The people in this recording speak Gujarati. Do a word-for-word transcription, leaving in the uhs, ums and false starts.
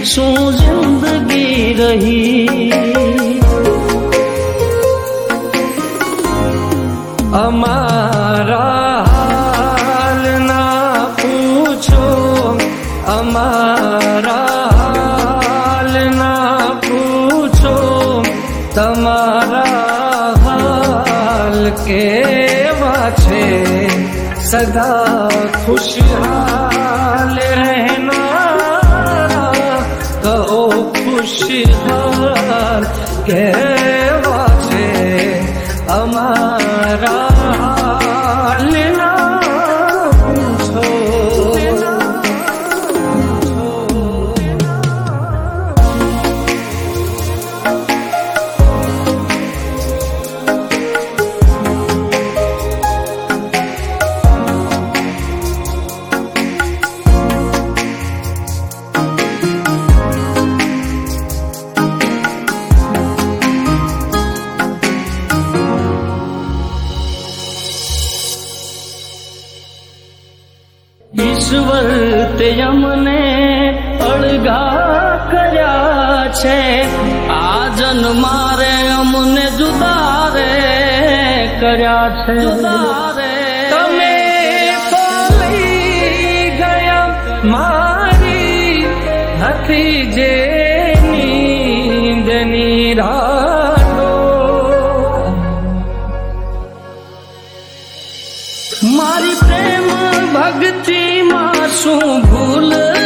શું જિંદગી રહી। અમારા હાલ ના પૂછો, અમારા હાલ ના પૂછો, તમારા હાલ કેવા છે। સદા ખુશહાલ રહેના કહો ખુશહાલ કેવા છે। અમારા હાલ ના પૂછો। ઈશ્વર તે અમને અળગા કર્યા છે, આ જન્મારે અમને જુદા રે કર્યા છે। તમે તો લઈ ગયા મારી હતી જે નીંદની રાતો, મારી પ્રેમ ભક્તિ માં શું ભૂલ